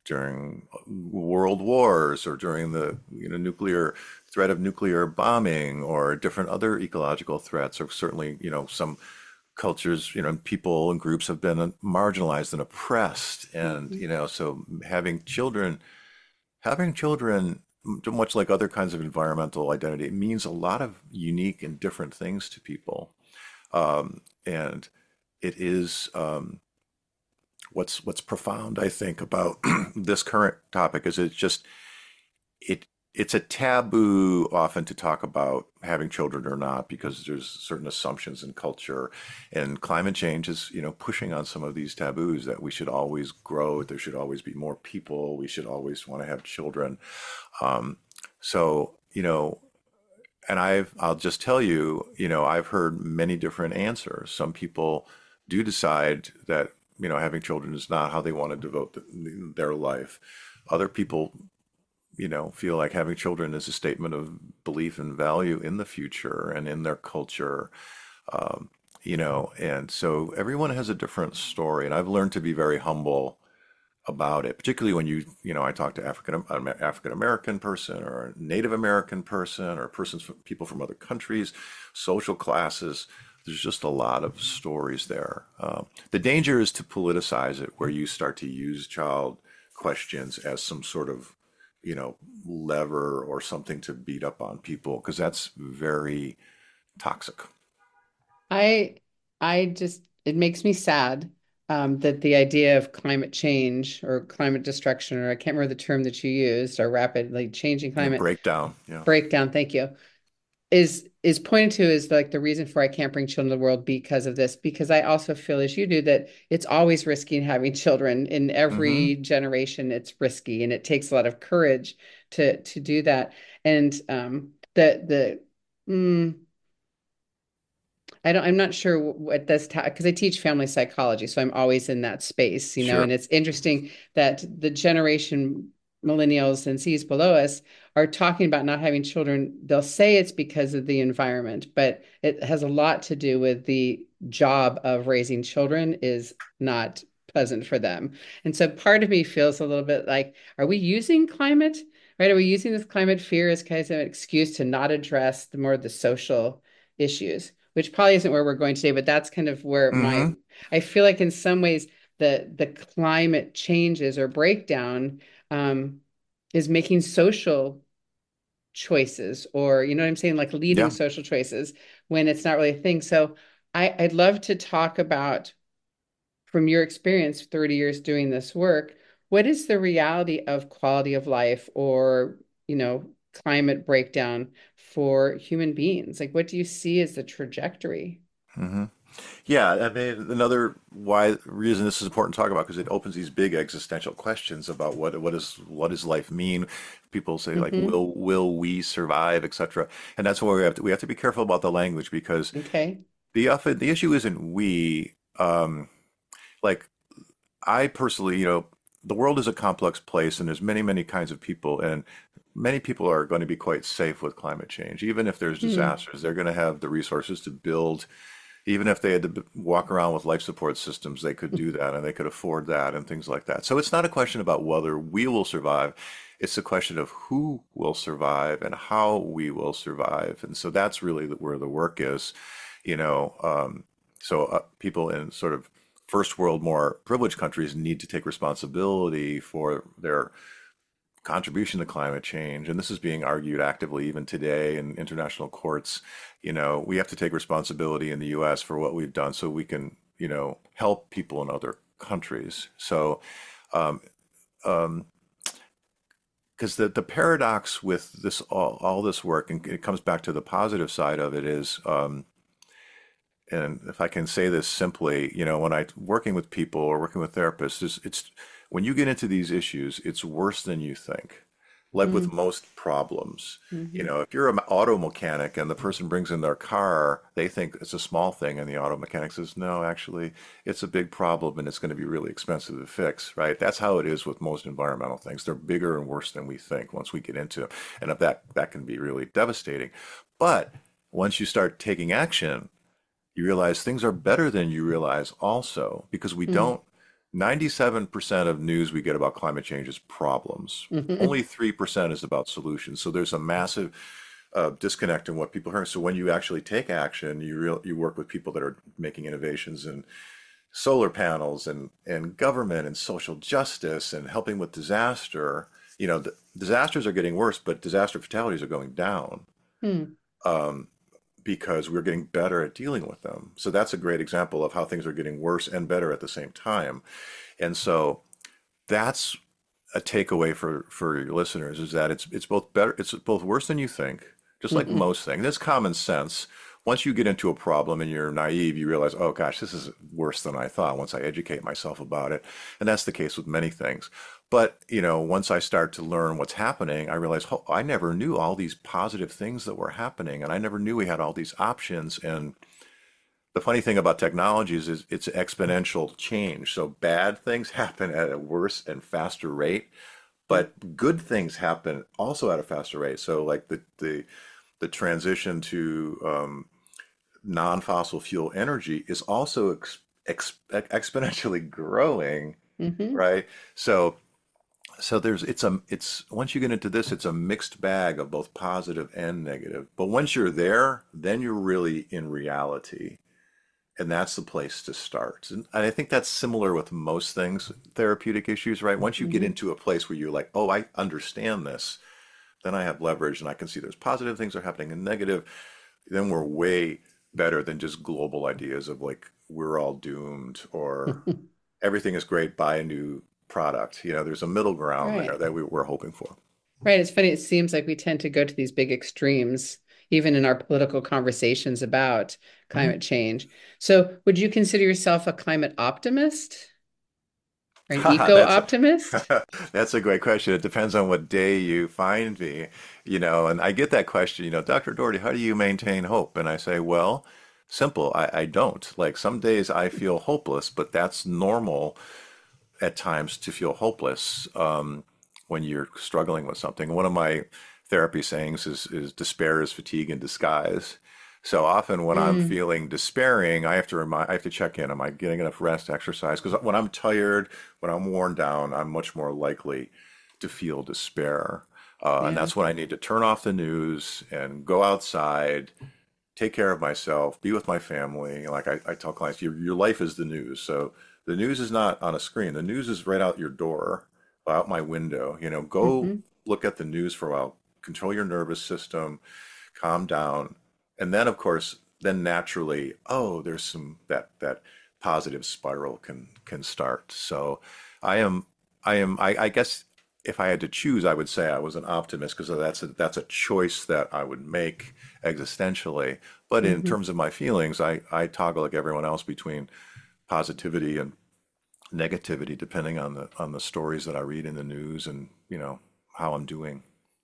during world wars or during the you know nuclear threat of nuclear bombing or different other ecological threats, or certainly you know some cultures, you know, people and groups have been marginalized and oppressed, and Mhm. you know, so having children, having children, much like other kinds of environmental identity, it means a lot of unique and different things to people, um, and it is um, what's what's profound, I think, about this current topic is it's just it it's a taboo often to talk about having children or not because there's certain assumptions in culture, and climate change is you know pushing on some of these taboos that we should always grow, there should always be more people, we should always want to have children. um, so you know and I've I'll just tell you, you know I've heard many different answers. Some people do decide that you know having children is not how they want to devote the, their life. Other people you know, feel like having children is a statement of belief and value in the future and in their culture. Um, you know, and so everyone has a different story, and I've learned to be very humble about it, particularly when you, you know, I talk to African African American person or a Native American person or persons from people from other countries, social classes. There's just a lot of stories there. Um, the danger is to politicize it, where you start to use child questions as some sort of you know, lever or something to beat up on people, because that's very toxic. I I just it makes me sad um, that the idea of climate change or climate destruction, or I can't remember the term that you used, or rapidly changing Yeah, climate breakdown. Yeah. breakdown, thank you, is is pointed to as like the reason for I can't bring children to the world because of this. Because I also feel, as you do, that it's always risky having children. In Hmm. every generation, it's risky, and it takes a lot of courage to to do that. And um, the the mm, I don't, I'm not sure what this, because I teach family psychology, so I'm always in that space, you know, Sure. and it's interesting that the generation millennials and Z's below us are talking about not having children. They'll say it's because of the environment, but it has a lot to do with the job of raising children is not pleasant for them. And so part of me feels a little bit like, are we using climate, right? Are we using this climate fear as kind of an excuse to not address the more the social issues? Which probably isn't where we're going today, but that's kind of where my Hmm. I feel like in some ways the the climate changes or breakdown um, is making social choices, or you know what I'm saying, like leading Yeah. social choices when it's not really a thing. So I, I'd love to talk about, from your experience, thirty years doing this work, what is the reality of quality of life or, you know, climate breakdown for human beings? Like, what do you see as the trajectory? Hmm. Yeah, I mean, another why reason this is important to talk about because it opens these big existential questions about what what is what does life mean? People say like, Hmm. will will we survive, et cetera. And that's why we have to we have to be careful about the language because Okay. the often the issue isn't we. Um, like I personally, you know, the world is a complex place and there's many, many kinds of people, and many people are going to be quite safe with climate change. Even if there's Hmm. disasters, they're going to have the resources to build. Even if they had to b- walk around with life support systems, they could do that and they could afford that and things like that. So it's not a question about whether we will survive. It's a question of who will survive and how we will survive. And so that's really the- where the work is, you know. Um, so uh, people in sort of first world, more privileged countries need to take responsibility for their contribution to climate change. And this is being argued actively even today in international courts. You know, we have to take responsibility in the U S for what we've done so we can, you know, help people in other countries. So, um, um, because the, the paradox with this all, all this work, and it comes back to the positive side of it, is um, and if I can say this simply, you know, when I working with people or working with therapists, it's, it's when you get into these issues, it's worse than you think. Like with Hmm. most problems, you Hmm. know, if you're an auto mechanic and the person brings in their car, they think it's a small thing, and the auto mechanic says, no, actually, it's a big problem and it's going to be really expensive to fix, right? That's how it is with most environmental things. They're bigger and worse than we think once we get into them. And if that that can be really devastating. But once you start taking action, you realize things are better than you realize also because we Hmm. don't ninety-seven percent of news we get about climate change is problems. Hmm. Only three percent is about solutions. So there's a massive uh, disconnect in what people hear. So when you actually take action, you real you work with people that are making innovations in solar panels and and government and social justice and helping with disaster. You know, the, disasters are getting worse, but disaster fatalities are going down. Hmm. Um, because we're getting better at dealing with them. So that's a great example of how things are getting worse and better at the same time. And so that's a takeaway for for your listeners is that it's it's both better, it's both worse than you think, just like Hmm. most things. That's common sense. Once you get into a problem and you're naive, you realize, oh gosh, this is worse than I thought once I educate myself about it. And that's the case with many things. But, you know, once I start to learn what's happening, I realize, oh, I never knew all these positive things that were happening. And I never knew we had all these options. And the funny thing about technology is, is it's exponential change. So bad things happen at a worse and faster rate, but good things happen also at a faster rate. So like the the the transition to um, non-fossil fuel energy is also ex ex exponentially growing, Hmm. right? So so there's it's a it's once you get into this, it's a mixed bag of both positive and negative. But once you're there, then you're really in reality. And that's the place to start. And I think that's similar with most things, therapeutic issues, right? Once you get Hmm. into a place where you're like, oh, I understand this, then I have leverage and I can see there's positive things are happening and negative, then we're way better than just global ideas of like, we're all doomed or everything is great, buy a new product. You know, there's a middle ground there Right. that we, we're hoping for. Right. It's funny. It seems like we tend to go to these big extremes, even in our political conversations about Mhm. climate change. So, would you consider yourself a climate optimist or an Haha, eco that's optimist? a that's a great question. It depends on what day you find me, you know, and I get that question, you know, doctor Doherty, how do you maintain hope? And I say, well, simple, I, I don't. Like some days I feel hopeless, but that's normal at times to feel hopeless um, when you're struggling with something. One of my therapy sayings is, is despair is fatigue in disguise. So often when I'm Mm, feeling despairing, I have to remind, I have to check in. Am I getting enough rest, exercise? Because when I'm tired, when I'm worn down, I'm much more likely to feel despair. Uh, and yeah. that's when I need to turn off the news and go outside, take care of myself, be with my family. Like I, I tell clients, your, your life is the news. So the news is not on a screen. The news is right out your door, out my window. You know, go Hmm. look at the news for a while, control your nervous system, calm down. And then of course, then naturally, oh, there's some that that positive spiral can can start. So I am I am I, I guess if I had to choose, I would say I was an optimist because that's a, that's a choice that I would make existentially. But in Hmm. terms of my feelings, I, I toggle like everyone else between positivity and negativity depending on the on the stories that I read in the news and you know how I'm doing.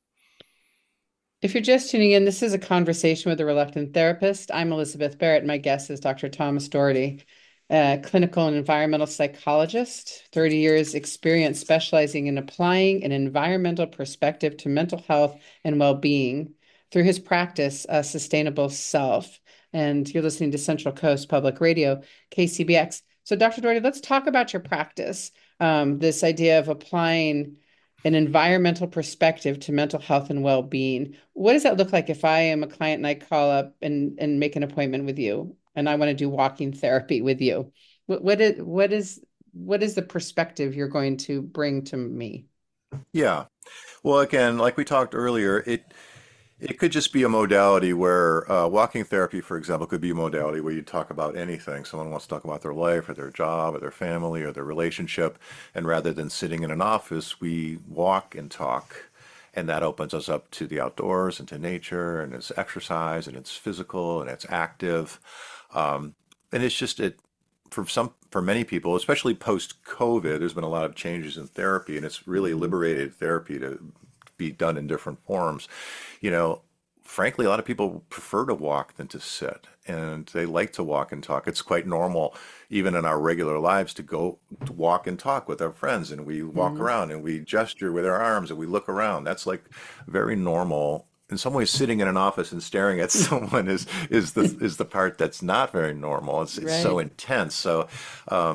If you're just tuning in, this is a conversation with a reluctant therapist. I'm Elizabeth Barrett. My guest is Doctor Thomas Doherty, a clinical and environmental psychologist, thirty years experience specializing in applying an environmental perspective to mental health and well-being through his practice, A Sustainable Self. And you're listening to Central Coast Public Radio, K C B X. So, Doctor Doherty, let's talk about your practice. Um, this idea of applying an environmental perspective to mental health and well-being. What does that look like if I am a client and I call up and and make an appointment with you and I want to do walking therapy with you? What what is what is what is the perspective you're going to bring to me? Yeah. Well, again, like we talked earlier, it it could just be a modality where uh, walking therapy, for example, could be a modality where you talk about anything. Someone wants to talk about their life or their job or their family or their relationship. And rather than sitting in an office, we walk and talk. And that opens us up to the outdoors and to nature, and it's exercise and it's physical and it's active. Um, and it's just it for some for many people, especially post COVID, there's been a lot of changes in therapy, and it's really Mhm. liberated therapy to be done in different forms. You know, frankly, a lot of people prefer to walk than to sit, and they like to walk and talk. It's quite normal, even in our regular lives, to go to walk and talk with our friends, and we walk Mhm. around and we gesture with our arms and we look around. That's like very normal. In some ways, sitting in an office and staring at someone is is the is the part that's not very normal. It's it's so Right. intense. So, um,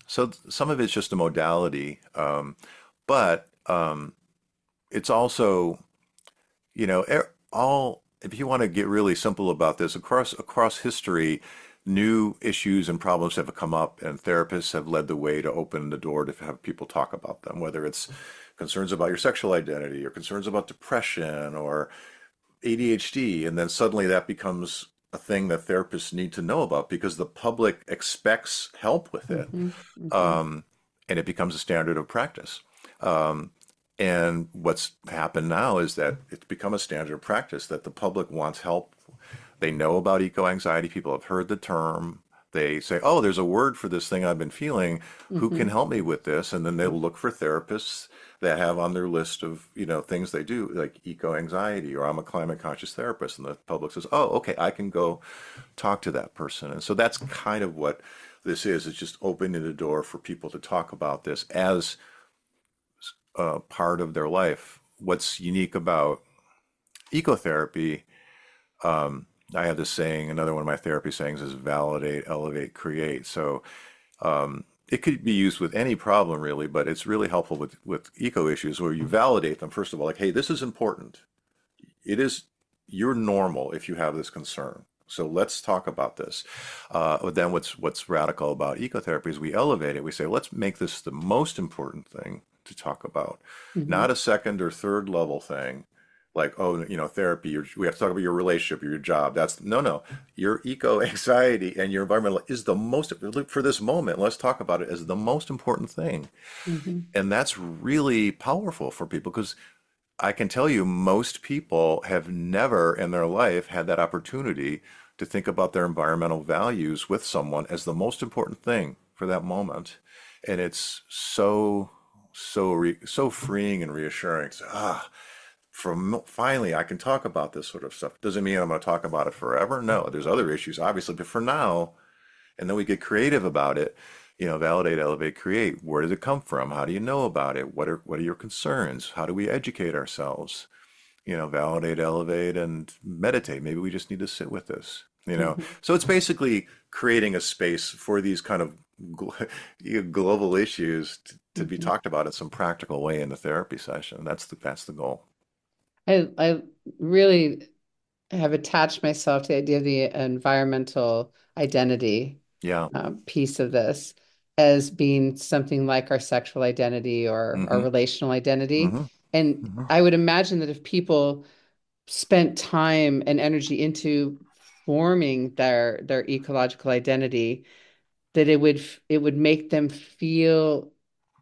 So th- some of it's just a modality, um, but um, it's also, you know, er- all, if you want to get really simple about this, across across history, new issues and problems have come up, and therapists have led the way to open the door to have people talk about them, whether it's concerns about your sexual identity or concerns about depression or A D H D, and then suddenly that becomes a thing that therapists need to know about because the public expects help with it, Hmm. Hmm. um, and it becomes a standard of practice. Um, and what's happened now is that it's become a standard of practice that the public wants help. They know about eco-anxiety. People have heard the term. They say, "Oh, there's a word for this thing I've been feeling. Who can Hmm. help me with this?" And then they'll look for therapists that have on their list of, you know, things they do, like eco-anxiety, or I'm a climate conscious therapist. And the public says, "Oh, okay, I can go talk to that person." And so that's kind of what this is. It's just opening the door for people to talk about this as uh, part of their life. What's unique about ecotherapy, um, I have this saying, another one of my therapy sayings is validate, elevate, create. So um, it could be used with any problem really, but it's really helpful with, with eco issues where you validate them, first of all, like, hey, this is important. It is, you're normal if you have this concern. So let's talk about this. Uh, but then what's what's radical about ecotherapy is we elevate it. We say, let's make this the most important thing to talk about, Hmm. not a second or third level thing. Like, oh, you know, therapy, you're, we have to talk about your relationship, your job. That's no, no. Your eco anxiety and your environmental is the most, for this moment, let's talk about it as the most important thing. Hmm. And that's really powerful for people because I can tell you most people have never in their life had that opportunity to think about their environmental values with someone as the most important thing for that moment. And it's so, so, re, so freeing and reassuring. So, ah, from finally, I can talk about this sort of stuff. Doesn't mean I'm going to talk about it forever. No, there's other issues, obviously, but for now, and then we get creative about it. You know, validate, elevate, create. Where did it come from? How do you know about it? What are what are your concerns? How do we educate ourselves? You know, validate, elevate, and meditate. Maybe we just need to sit with this. You know, Hmm. so it's basically creating a space for these kind of gl- you know, global issues to, to be Hmm. talked about in some practical way in the therapy session. That's the that's the goal. I I really have attached myself to the idea of the environmental identity Yeah. uh, piece of this as being something like our sexual identity or our Mm-hmm. relational identity. Mm-hmm. And Mm-hmm. I would imagine that if people spent time and energy into forming their their ecological identity, that it would it would make them feel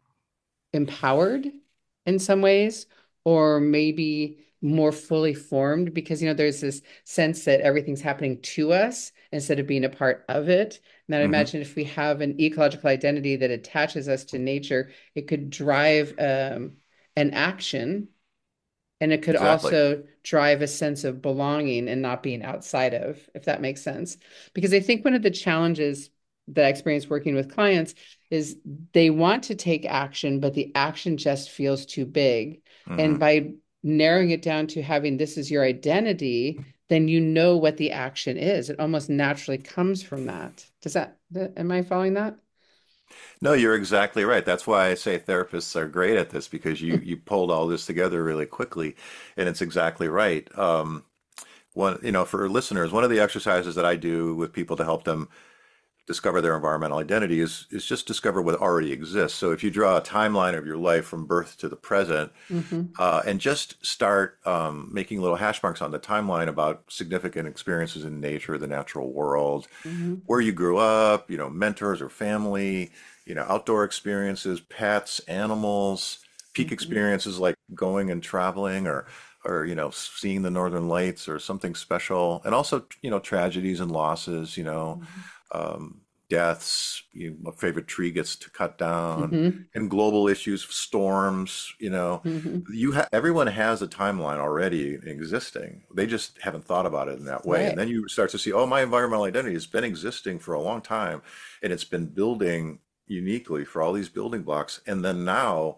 empowered in some ways, or maybe more fully formed because you know there's this sense that everything's happening to us instead of being a part of it. And I Mm-hmm. imagine if we have an ecological identity that attaches us to nature, it could drive um, an action, and it could Exactly. also drive a sense of belonging and not being outside of, if that makes sense. Because I think one of the challenges that I experience working with clients is they want to take action, but the action just feels too big. And Mm-hmm. by narrowing it down to having this is your identity, then you know what the action is. It almost naturally comes from that. Does that, am I following that? No, you're exactly right. That's why I say therapists are great at this because you you pulled all this together really quickly, and it's exactly right. Um, one, you know, for listeners, one of the exercises that I do with people to help them discover their environmental identity is is just discover what already exists. So if you draw a timeline of your life from birth to the present, Hmm. uh, and just start um, making little hash marks on the timeline about significant experiences in nature, the natural world, Hmm. where you grew up, you know, mentors or family, you know, outdoor experiences, pets, animals, peak Hmm. experiences like going and traveling or or you know, seeing the northern lights or something special, and also, you know, tragedies and losses, you know, um, deaths, you, a favorite tree gets to cut down, Hmm. and global issues, storms, you know, Hmm. you ha everyone has a timeline already existing. They just haven't thought about it in that way. And Right. then you start to see, oh, my environmental identity has been existing for a long time, and it's been building uniquely for all these building blocks. And then now,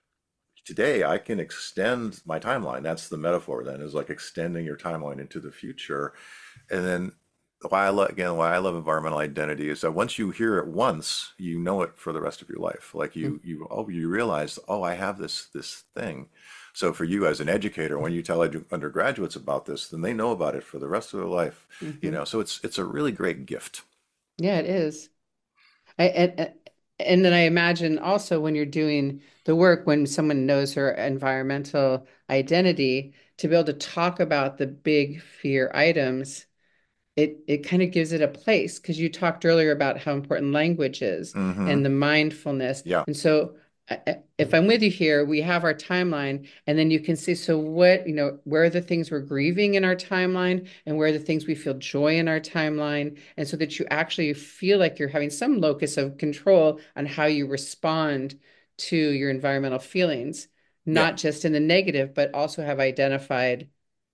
today, I can extend my timeline. That's the metaphor then, is like extending your timeline into the future. And then why I love again why I love environmental identity is that once you hear it once, you know it for the rest of your life. Like you you oh you realize, oh, I have this this thing. So for you as an educator, when you tell edu undergraduates about this, then they know about it for the rest of their life. You Mm-hmm. know, so it's it's a really great gift. Yeah, it is. I, and, and then I imagine also when you're doing the work, when someone knows her environmental identity, to be able to talk about the big fear items, it it kind of gives it a place because you talked earlier about how important language is Hmm. and the mindfulness. Yeah. And so I- I- if I'm with you here, we have our timeline, and then you can see, so what, you know, where are the things we're grieving in our timeline and where are the things we feel joy in our timeline. And so that you actually feel like you're having some locus of control on how you respond to your environmental feelings, Yeah. not just in the negative, but also have identified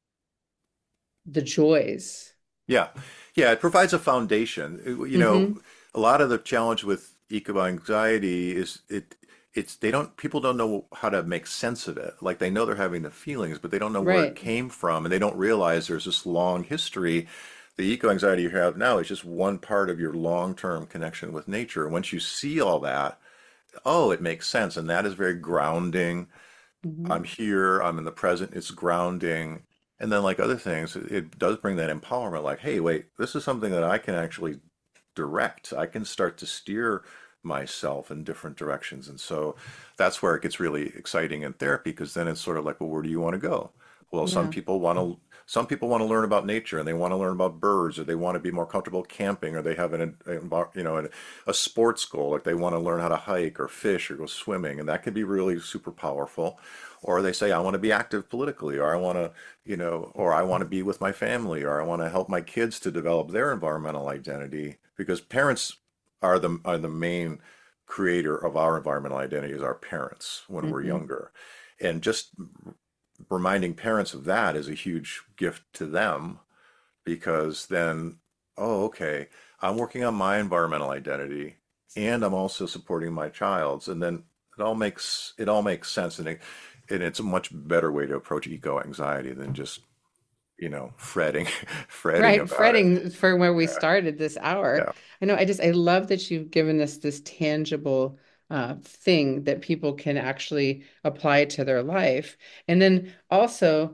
the joys. Yeah. Yeah. It provides a foundation. It- You know, Hmm. a lot of the challenge with eco anxiety is it it's they don't people don't know how to make sense of it. Like they know they're having the feelings, but they don't know where it Right. came from, and they don't realize there's this long history. The eco anxiety you have now is just one part of your long-term connection with nature. And once you see all that, oh, it makes sense, and that is very grounding. I'm Hmm. here, I'm in the present, it's grounding. And then, like other things, it, it does bring that empowerment like, hey, wait, this is something that I can actually direct. I can start to steer myself in different directions. And so that's where it gets really exciting in therapy because then it's sort of like, well, where do you want to go? Well, some Yeah. people want to some people want to learn about nature and they want to learn about birds or they want to be more comfortable camping or they have an, an you know an, a sports goal like they want to learn how to hike or fish or go swimming and that can be really super powerful. Or they say I want to be active politically or I want to you know or I want to be with my family or I want to help my kids to develop their environmental identity because parents are the are the main creator of our environmental identity is our parents when we're Hmm. younger. And just reminding parents of that is a huge gift to them because then, oh, okay, I'm working on my environmental identity and I'm also supporting my child's. And then it all makes it all makes sense. And it, and it's a much better way to approach eco anxiety than just, you know, fretting, fretting Right, about it. fretting for where we started this hour. Yeah. I know, I just I love that you've given us this tangible uh, thing that people can actually apply to their life. And then also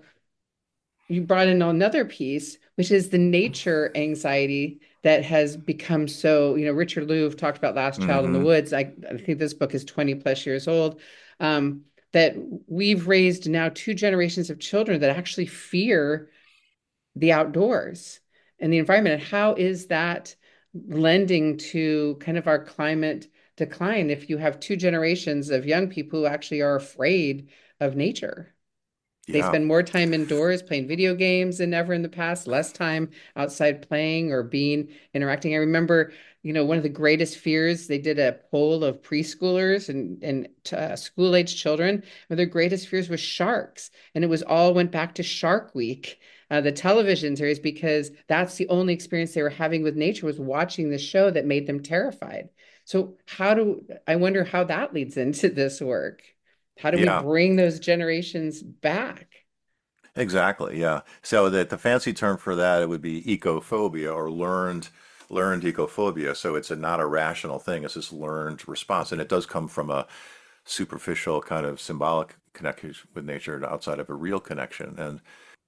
you brought in another piece, which is the nature anxiety that has become so, you know, Richard Louv talked about Last Child in the Hmm. Woods. I, I think this book is twenty plus years old. Um, that we've raised now two generations of children that actually fear the outdoors and the environment. And how is that lending to kind of our climate decline if you have two generations of young people who actually are afraid of nature? They Yeah. spend more time indoors playing video games than ever in the past, less time outside playing or being interacting. I remember, you know, one of the greatest fears, they did a poll of preschoolers and, and uh, school-age children, and their greatest fears was sharks. And it was all went back to Shark Week, uh, the television series, because that's the only experience they were having with nature was watching the show that made them terrified. So how do I wonder how that leads into this work? How do we Yeah. bring those generations back? Exactly. Yeah. So that the fancy term for that it would be ecophobia or learned learned ecophobia. So it's a not a rational thing. It's this learned response, and it does come from a superficial kind of symbolic connection with nature outside of a real connection. And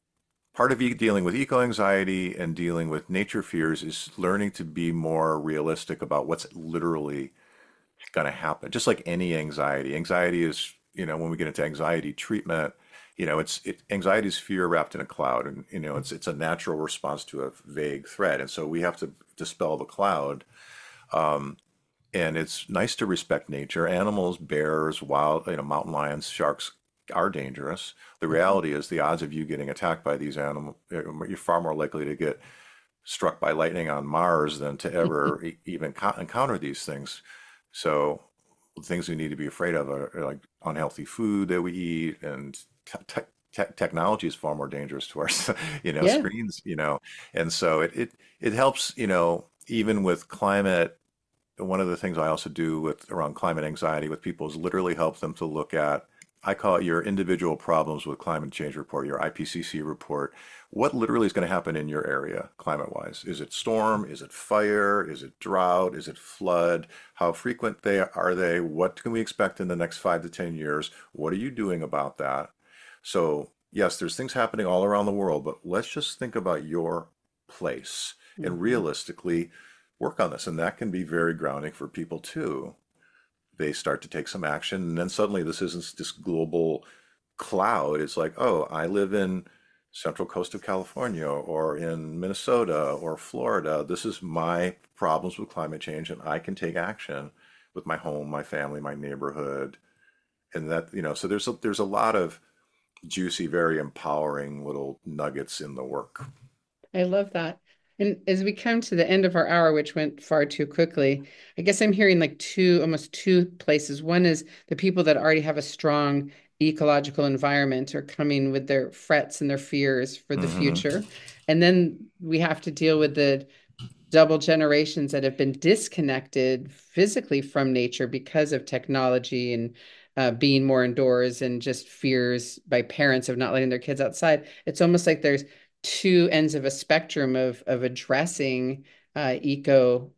part of e- dealing with eco anxiety and dealing with nature fears is learning to be more realistic about what's literally going to happen. Just like any anxiety, anxiety is, you know, when we get into anxiety treatment, you know, it's it anxiety is fear wrapped in a cloud, and you know, it's it's a natural response to a vague threat, and so we have to dispel the cloud. Um, and it's nice to respect nature. Animals, bears, wild, you know, mountain lions, sharks are dangerous. The Mhm. reality is the odds of you getting attacked by these animals, you're far more likely to get struck by lightning on Mars than to ever e- even co- encounter these things. So the things we need to be afraid of are, are like unhealthy food that we eat, and te te te- technology is far more dangerous to us, you know, Yeah. screens, you know, and so it it it helps, you know, even with climate. One of the things I also do with around climate anxiety with people is literally help them to look at I call it your individual problems with climate change report, your I P C C report. What literally is going to happen in your area climate-wise? Is it storm? Is it fire? Is it drought? Is it flood? How frequent they are they? What can we expect in the next five to ten years? What are you doing about that? So yes, there's things happening all around the world, but let's just think about your place and Mhm. realistically work on this. And that can be very grounding for people too. They start to take some action, and then suddenly this isn't this global cloud. It's like, oh, I live in central coast of California or in Minnesota or Florida. This is my problems with climate change, and I can take action with my home, my family, my neighborhood. And that, you know, so there's a, there's a lot of juicy, very empowering little nuggets in the work. I love that. And as we come to the end of our hour, which went far too quickly, I guess I'm hearing like two, almost two places. One is the people that already have a strong ecological environment are coming with their frets and their fears for the hmm future. And then we have to deal with the double generations that have been disconnected physically from nature because of technology and uh, being more indoors and just fears by parents of not letting their kids outside. It's almost like there's two ends of a spectrum of of addressing uh, eco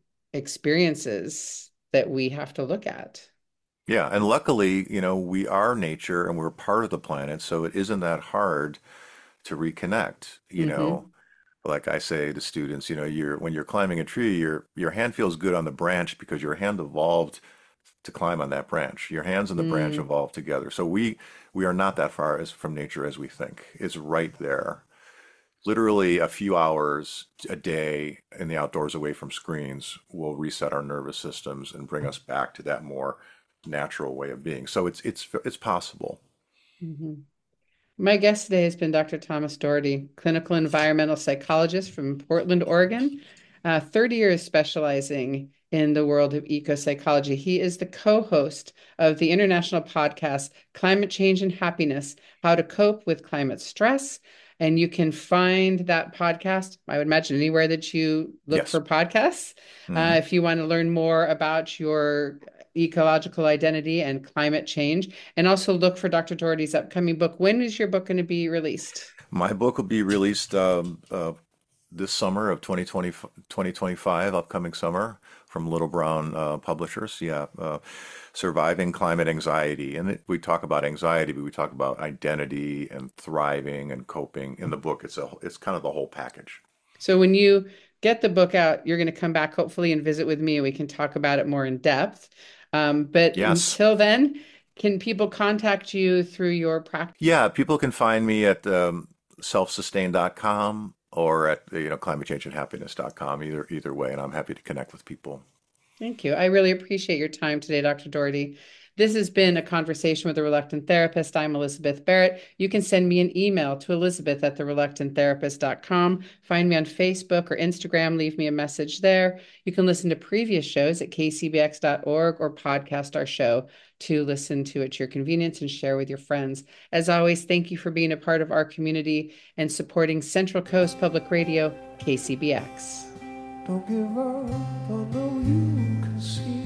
experiences that we have to look at. Yeah, and luckily, you know, we are nature and we're part of the planet, so it isn't that hard to reconnect, you hmm know. Like I say to students, you know, you're when you're climbing a tree, your your hand feels good on the branch because your hand evolved to climb on that branch. Your hands and the branch Mm, evolved together. So we we are not that far as from nature as we think. It's right there. Literally a few hours a day in the outdoors away from screens will reset our nervous systems and bring us back to that more natural way of being. So it's it's it's possible. mhm. My guest today has been Doctor Thomas Doherty, clinical environmental psychologist from Portland, Oregon, uh, thirty years specializing in the world of eco-psychology. He is the co-host of the international podcast, Climate Change and Happiness, How to Cope with Climate Stress. And you can find that podcast, I would imagine, anywhere that you look Yes. for podcasts. hmm Uh, if you want to learn more about your ecological identity and climate change, and also look for Doctor Doherty's upcoming book. When is your book going to be released? My book will be released um, uh, this summer of twenty twenty, twenty twenty-five, upcoming summer, from Little Brown uh, Publishers. Yeah, uh, Surviving Climate Anxiety. And it, we talk about anxiety, but we talk about identity and thriving and coping. In the book, it's a it's kind of the whole package. So when you get the book out, you're going to come back hopefully and visit with me, and we can talk about it more in depth. Um, but Yes. until then, can people contact you through your practice? Yeah, people can find me at um, self sustain dot com or at you know climate change and happiness dot com, either either way, and I'm happy to connect with people. Thank you. I really appreciate your time today, Doctor Doherty. This has been a conversation with a reluctant therapist. I'm Elizabeth Barrett. You can send me an email to elizabeth at the reluctant therapist dot com. Find me on Facebook or Instagram. Leave me a message there. You can listen to previous shows at k c b x dot org or podcast our show to listen to at your convenience and share with your friends. As always, thank you for being a part of our community and supporting Central Coast Public Radio, K C B X. Don't give up, although you can see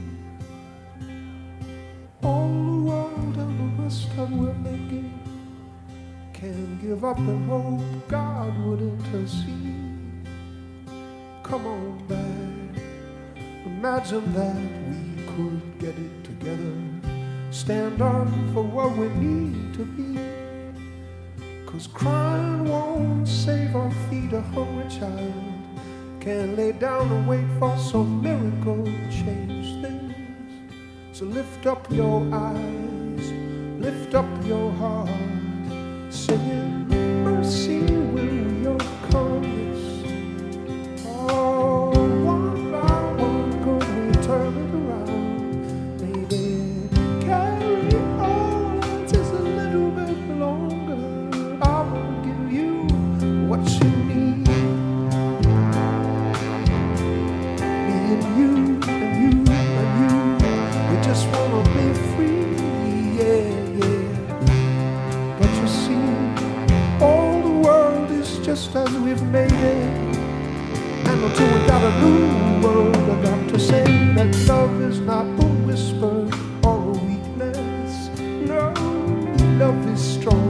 all the world and the rest that we're making. Can't give up and hope God would intercede. Come on back, imagine that we could get it together. Stand up for what we need to be. Cause crying won't save or feed a hungry child. Can't lay down and wait for some miracle to change things. So lift up your eyes, lift up your heart, singing mercy will your kindness. Oh, one by one, could we turn it around? Maybe carry on just a little bit longer. I will give you what you need. And you, and you, and you, we just wanna be free, yeah, yeah. But you see, all the world is just as we've made it. And until we got a new world, I got to say that love is not a whisper or a weakness, no. love is strong.